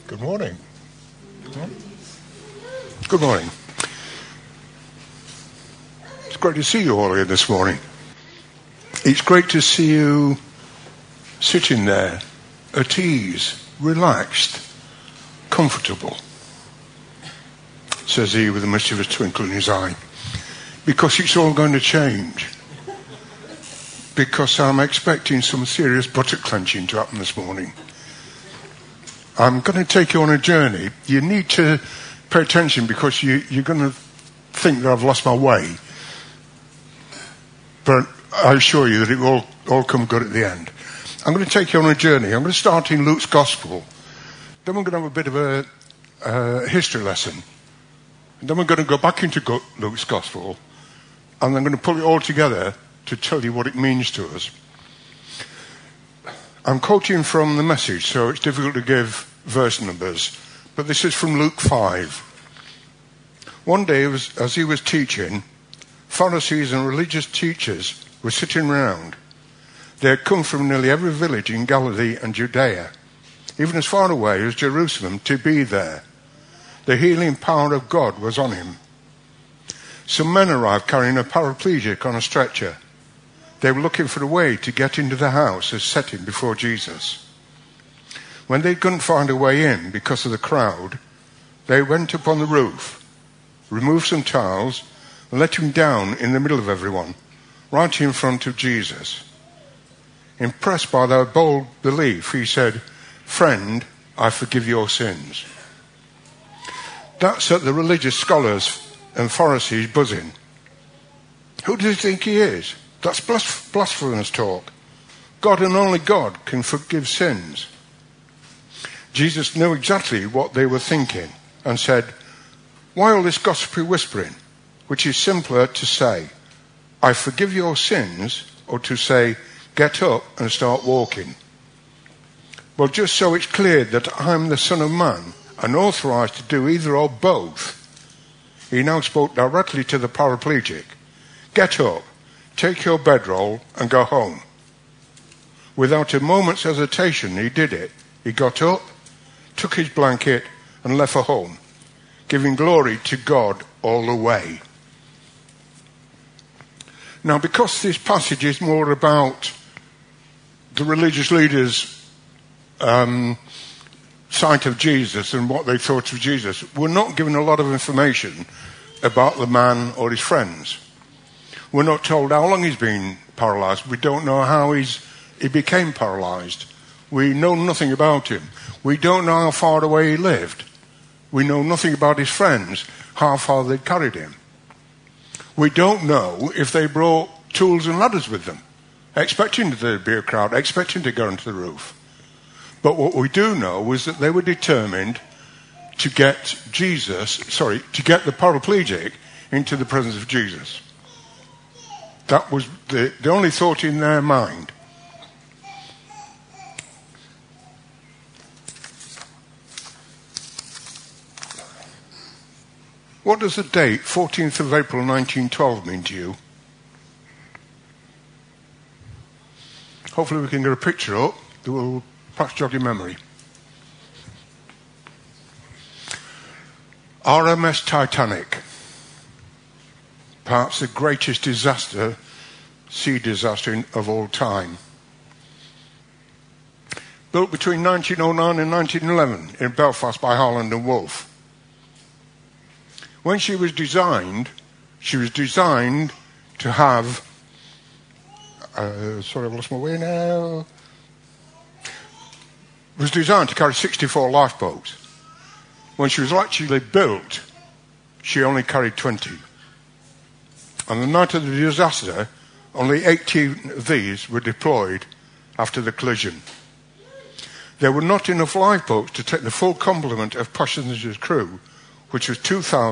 Good morning. Good morning. It's great to see you all here this morning. It's great to see you sitting there at ease, relaxed, comfortable, says he with a mischievous twinkle in his eye. Because it's all going to change. Because I'm expecting some serious buttock clenching to happen this morning. I'm going to take you on a journey. You need to pay attention because you're going to think that I've lost my way. But I assure you that it will all come good at the end. I'm going to take you on a journey. I'm going to start in Luke's Gospel. Then we're going to have a bit of a history lesson. And then we're going to go back into Luke's Gospel. And I'm going to pull it all together to tell you what it means to us. I'm quoting from the Message, so it's difficult to give verse numbers, but this is from Luke 5. One day, as he was teaching, Pharisees and religious teachers were sitting round. They had come from nearly every village in Galilee and Judea, even as far away as Jerusalem, to be there. The healing power of God was on him. Some men arrived carrying a paraplegic on a stretcher. They were looking for a way to get into the house as set him before Jesus. When they couldn't find a way in because of the crowd, they went up on the roof, removed some tiles, and let him down in the middle of everyone, right in front of Jesus. Impressed by their bold belief, he said, "Friend, I forgive your sins." That set the religious scholars and Pharisees buzzing. Who does he think he is? That's blasphemous talk. God and only God can forgive sins. Jesus knew exactly what they were thinking and said, "Why all this gossipy whispering, which is simpler to say, 'I forgive your sins,' or to say, 'Get up and start walking'? Well, just so it's clear that I'm the Son of Man and authorized to do either or both." He now spoke directly to the paraplegic. "Get up, take your bedroll and go home." Without a moment's hesitation, he did it. He got up, took his blanket and left for home, giving glory to God all the way. Now, because this passage is more about the religious leaders' sight of Jesus and what they thought of Jesus, we're not given a lot of information about the man or his friends. We're not told how long he's been paralyzed. We don't know how he became paralyzed. We know nothing about him. We don't know how far away he lived. We know nothing about his friends, how far they carried him. We don't know if they brought tools and ladders with them, expecting there to be a crowd, expecting to go onto the roof. But what we do know is that they were determined to get to get the paraplegic into the presence of Jesus. That was the only thought in their mind. What does the date, 14th of April 1912, mean to you? Hopefully we can get a picture up that will perhaps jog your memory. RMS Titanic. Perhaps the greatest sea disaster of all time. Built between 1909 and 1911 in Belfast by Harland and Wolff. When she was designed to have... sorry, I've lost my way now. Was designed to carry 64 lifeboats. When she was actually built, she only carried 20. On the night of the disaster, only 18 of these were deployed after the collision. There were not enough lifeboats to take the full complement of passengers' crew, which was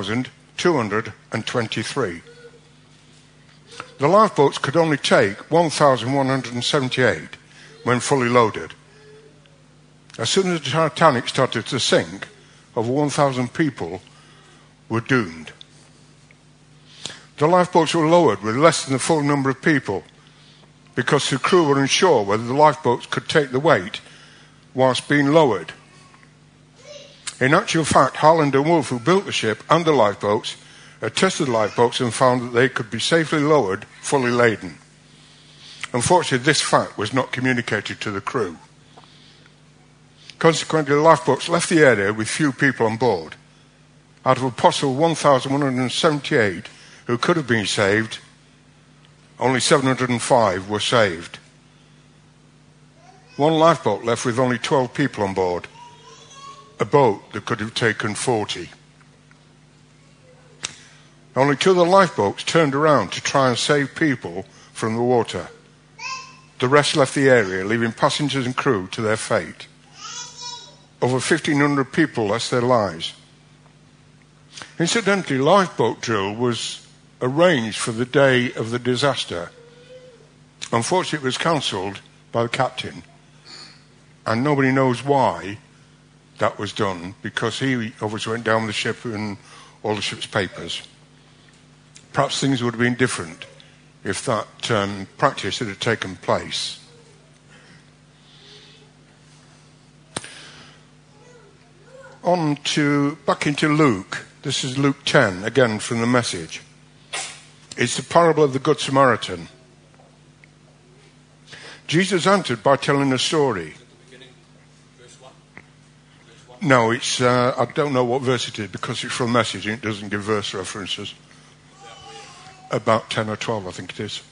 2,223. The lifeboats could only take 1,178 when fully loaded. As soon as the Titanic started to sink, over 1,000 people were doomed. The lifeboats were lowered with less than the full number of people because the crew were unsure whether the lifeboats could take the weight whilst being lowered. In actual fact, Harland and Wolff, who built the ship and the lifeboats, had tested the lifeboats and found that they could be safely lowered, fully laden. Unfortunately, this fact was not communicated to the crew. Consequently, the lifeboats left the area with few people on board. Out of a possible 1,178 who could have been saved, only 705 were saved. One lifeboat left with only 12 people on board. A boat that could have taken 40. Only 2 of the lifeboats turned around to try and save people from the water. The rest left the area, leaving passengers and crew to their fate. Over 1,500 people lost their lives. Incidentally, lifeboat drill was arranged for the day of the disaster. Unfortunately, it was cancelled by the captain, and nobody knows why that was done, because he obviously went down with the ship and all the ship's papers. Perhaps things would have been different if that practice had taken place. Back into Luke. This is Luke 10, again from the Message. It's the parable of the Good Samaritan. Jesus answered by telling a story. No, it's I don't know what verse it is because it's from Message and it doesn't give verse references. About 10 or 12, I think it is.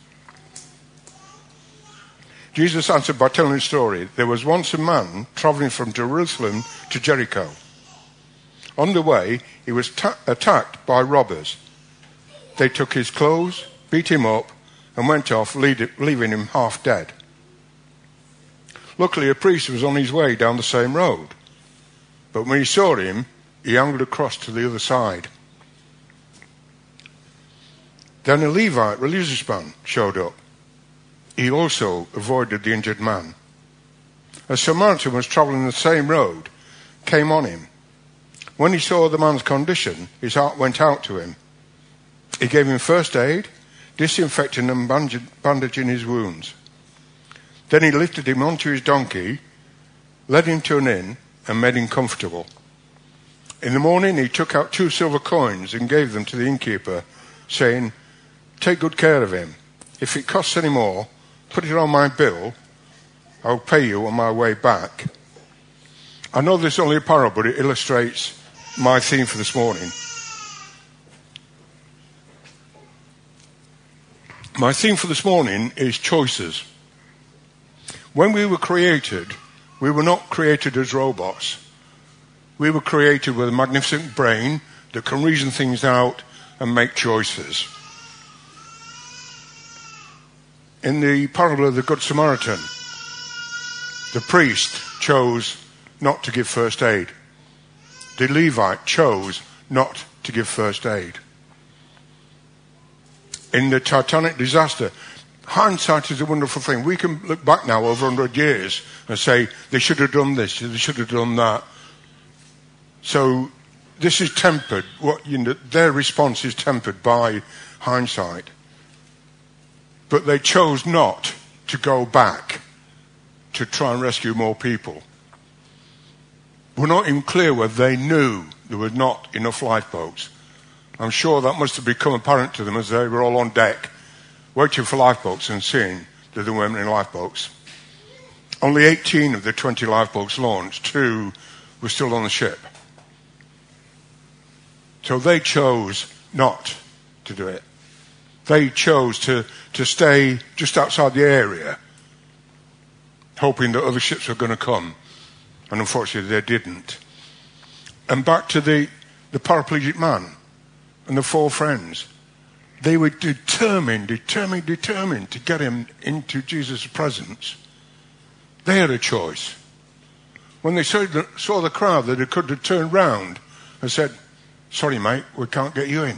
Jesus answered by telling a story. There was once a man traveling from Jerusalem to Jericho. On the way, he was attacked by robbers. They took his clothes, beat him up, and went off, leaving him half dead. Luckily, a priest was on his way down the same road. But when he saw him, he angled across to the other side. Then a Levite, religious man, showed up. He also avoided the injured man. A Samaritan was travelling the same road, came on him. When he saw the man's condition, his heart went out to him. He gave him first aid, disinfecting and bandaging his wounds. Then he lifted him onto his donkey, led him to an inn, and made him comfortable. In the morning he took out 2 silver coins and gave them to the innkeeper, saying, "Take good care of him. If it costs any more, put it on my bill. I'll pay you on my way back." I know this is only a parable, but it illustrates my theme for this morning. My theme for this morning is choices. When we were created, we were not created as robots. We were created with a magnificent brain that can reason things out and make choices. In the parable of the Good Samaritan, the priest chose not to give first aid. The Levite chose not to give first aid. In the Titanic disaster, hindsight is a wonderful thing. We can look back now over 100 years and say, they should have done this, they should have done that. So this is tempered. Their response is tempered by hindsight. But they chose not to go back to try and rescue more people. We're not even clear whether they knew there were not enough lifeboats. I'm sure that must have become apparent to them as they were all on deck, waiting for lifeboats and seeing that there weren't any lifeboats. Only 18 of the 20 lifeboats launched, 2 were still on the ship. So they chose not to do it. They chose to stay just outside the area, hoping that other ships were going to come. And unfortunately they didn't. And back to the paraplegic man and the 4 friends. They were determined to get him into Jesus' presence. They had a choice. When they saw the crowd, they could have turned round and said, "Sorry, mate, we can't get you in.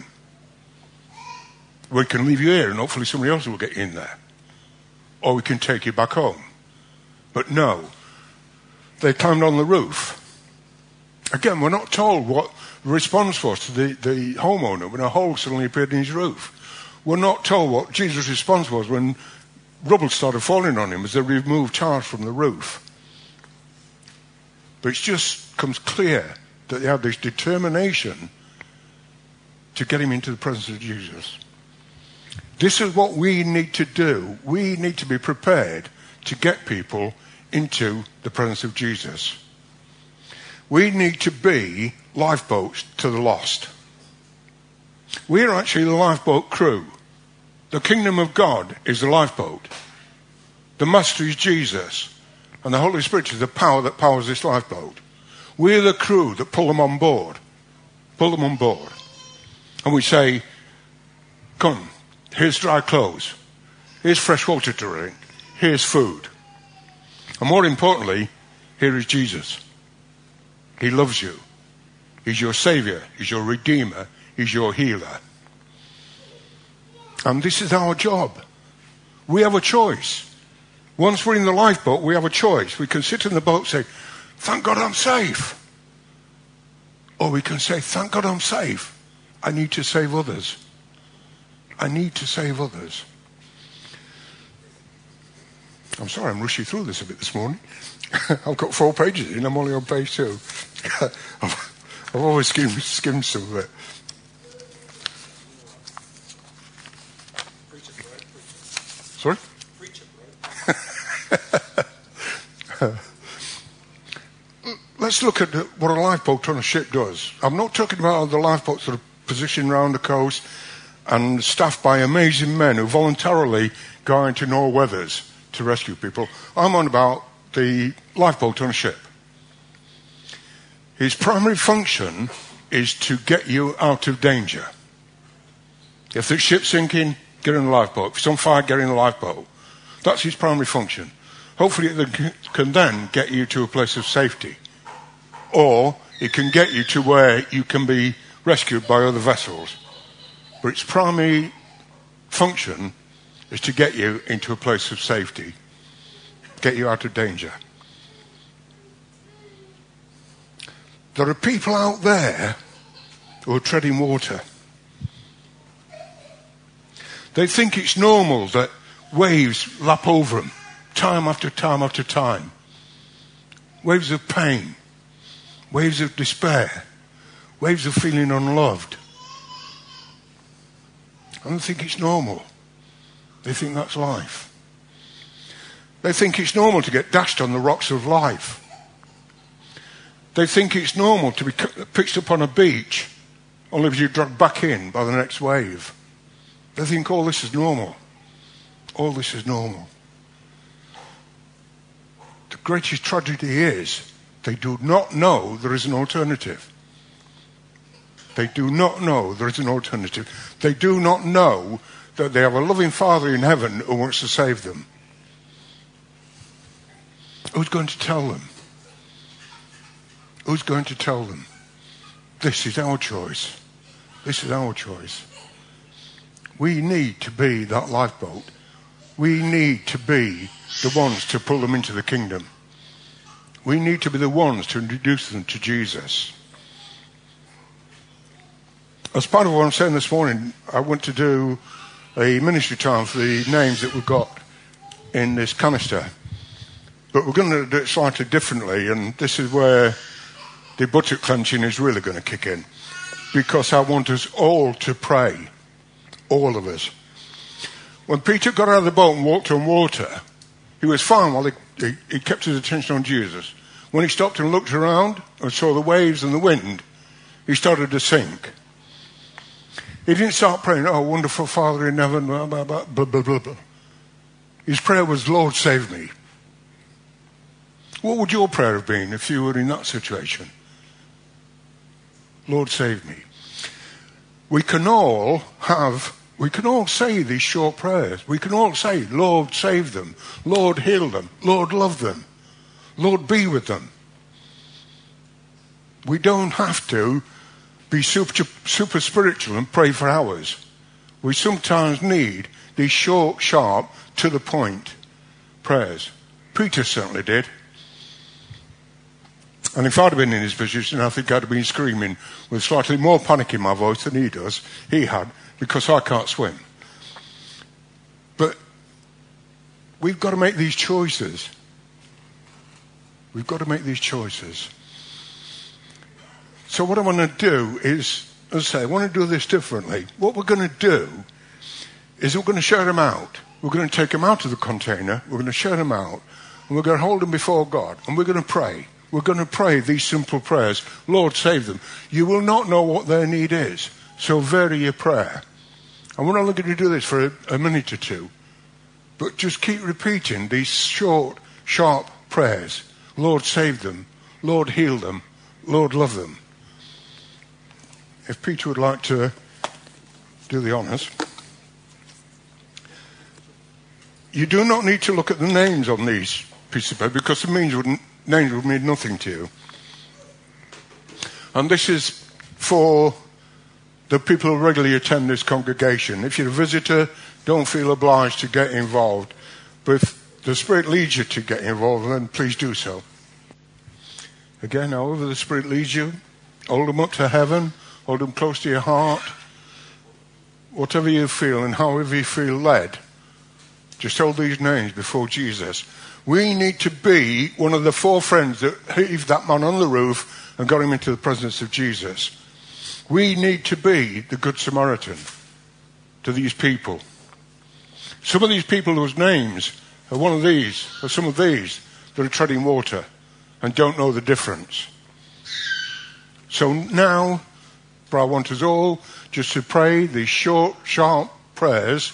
We can leave you here and hopefully somebody else will get you in there. Or we can take you back home." But no. They climbed on the roof. Again, we're not told what the response was to the homeowner when a hole suddenly appeared in his roof. We're not told what Jesus' response was when rubble started falling on him as they removed tiles from the roof. But it just comes clear that they had this determination to get him into the presence of Jesus. This is what we need to do. We need to be prepared to get people into the presence of Jesus. We need to be lifeboats to the lost. We're actually the lifeboat crew. The kingdom of God is the lifeboat. The master is Jesus. And the Holy Spirit is the power that powers this lifeboat. We're the crew that pull them on board. Pull them on board. And we say, come, here's dry clothes. Here's fresh water to drink. Here's food. And more importantly, here is Jesus. He loves you. He's your Savior. He's your Redeemer. He's your healer. And this is our job. We have a choice. Once we're in the lifeboat, we have a choice. We can sit in the boat and say, thank God I'm safe. Or we can say, thank God I'm safe. I need to save others. I need to save others. I'm sorry, I'm rushing through this a bit this morning. I've got 4 pages in, I'm only on page 2. I've always skimmed some of it. Sorry? Let's look at what a lifeboat on a ship does. I'm not talking about the lifeboats that are positioned around the coast and staffed by amazing men who voluntarily go into all weathers to rescue people. I'm on about the lifeboat on a ship. His primary function is to get you out of danger. If the ship's sinking, get in the lifeboat. If it's on fire, get in the lifeboat. That's his primary function. Hopefully it can then get you to a place of safety. Or it can get you to where you can be rescued by other vessels. But its primary function is to get you into a place of safety. Get you out of danger. There are people out there who are treading water. They think it's normal that waves lap over them, time after time after time. Waves of pain, waves of despair, waves of feeling unloved. I don't think it's normal. They think that's life. They think it's normal to get dashed on the rocks of life. They think it's normal to be pitched up on a beach, only to be dragged back in by the next wave. They think all this is normal. All this is normal. The greatest tragedy is they do not know there is an alternative. They do not know there is an alternative. They do not know that they have a loving Father in heaven who wants to save them. Who's going to tell them? Who's going to tell them? This is our choice. This is our choice. We need to be that lifeboat. We need to be the ones to pull them into the kingdom. We need to be the ones to introduce them to Jesus. As part of what I'm saying this morning, I want to do a ministry time for the names that we've got in this canister. But we're going to do it slightly differently, and this is where the buttock clenching is really going to kick in. Because I want us all to pray. All of us. When Peter got out of the boat and walked on water, he was fine while he kept his attention on Jesus. When he stopped and looked around and saw the waves and the wind, he started to sink. He didn't start praying, oh, wonderful Father in heaven, blah, blah, blah, blah, blah, blah, blah. His prayer was, Lord, save me. What would your prayer have been if you were in that situation? Lord, save me. We can all say these short prayers. We can all say, Lord, save them. Lord, heal them. Lord, love them. Lord, be with them. We don't have to be super spiritual and pray for hours. We sometimes need these short, sharp, to the point prayers. Peter certainly did. And if I'd have been in his position, I think I'd have been screaming with slightly more panic in my voice than he had, because I can't swim. But we've got to make these choices. We've got to make these choices. So what I want to do is, as I say, I want to do this differently. What we're going to do is we're going to share them out. We're going to take them out of the container. We're going to share them out. And we're going to hold them before God. And we're going to pray. We're going to pray these simple prayers. Lord, save them. You will not know what their need is. So vary your prayer. And we're only going to do this for a minute or two. But just keep repeating these short, sharp prayers. Lord, save them. Lord, heal them. Lord, love them. If Peter would like to do the honours. You do not need to look at the names on these pieces of paper because the names would mean nothing to you. And this is for the people who regularly attend this congregation. If you're a visitor, don't feel obliged to get involved. But if the Spirit leads you to get involved, then please do so. Again, however the Spirit leads you, hold them up to heaven, hold them close to your heart. Whatever you feel and however you feel led, just hold these names before Jesus. We need to be one of the 4 friends that heaved that man on the roof and got him into the presence of Jesus. We need to be the Good Samaritan to these people. Some of these people whose names are one of these, or some of these, that are treading water and don't know the difference. So now, I want us all just to pray these short, sharp prayers.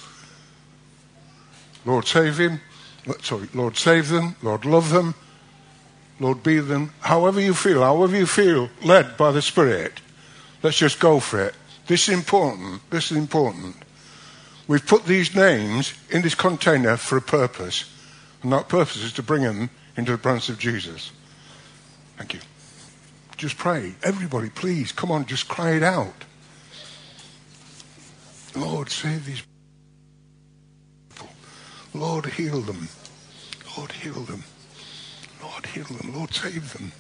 Lord, save him. Lord, save them. Lord, love them. Lord, be them. However you feel led by the Spirit, let's just go for it. This is important. This is important. We've put these names in this container for a purpose. And that purpose is to bring them into the presence of Jesus. Thank you. Just pray. Everybody, please, come on, just cry it out. Lord, save these people. Lord, heal them. Lord, heal them. Lord, heal them. Lord, save them.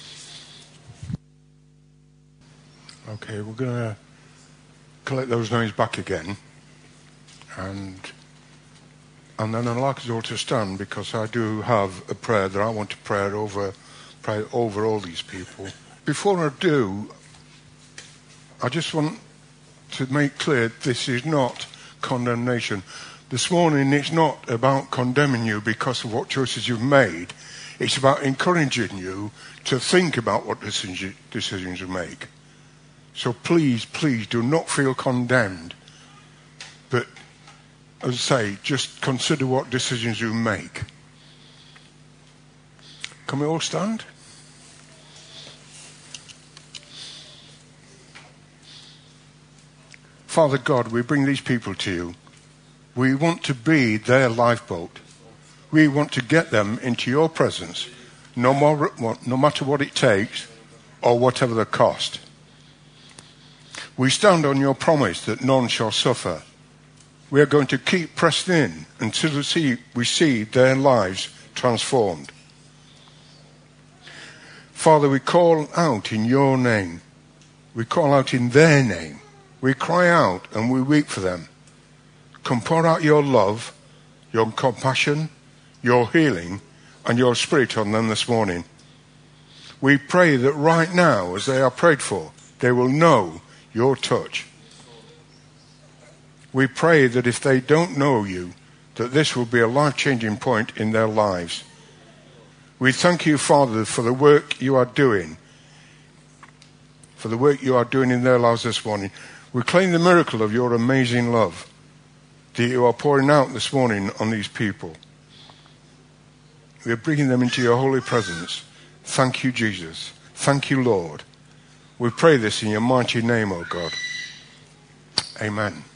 Okay, we're going to collect those names back again. And then I'd like us all to stand because I do have a prayer that I want to pray over all these people. Before I do, I just want to make clear this is not condemnation. This morning it's not about condemning you because of what choices you've made. It's about encouraging you to think about what decisions you make. So please, please do not feel condemned. But as I say, just consider what decisions you make. Can we all stand? Father God, we bring these people to you. We want to be their lifeboat. We want to get them into your presence, no matter what it takes or whatever the cost. We stand on your promise that none shall suffer. We are going to keep pressing in until we see their lives transformed. Father, we call out in your name. We call out in their name. We cry out and we weep for them. Come pour out your love, your compassion, your healing, and your Spirit on them this morning. We pray that right now, as they are prayed for, they will know your touch. We pray that if they don't know you, that this will be a life-changing point in their lives. We thank you, Father, for the work you are doing, in their lives this morning. We claim the miracle of your amazing love that you are pouring out this morning on these people. We are bringing them into your holy presence. Thank you, Jesus. Thank you, Lord. We pray this in your mighty name, O God. Amen.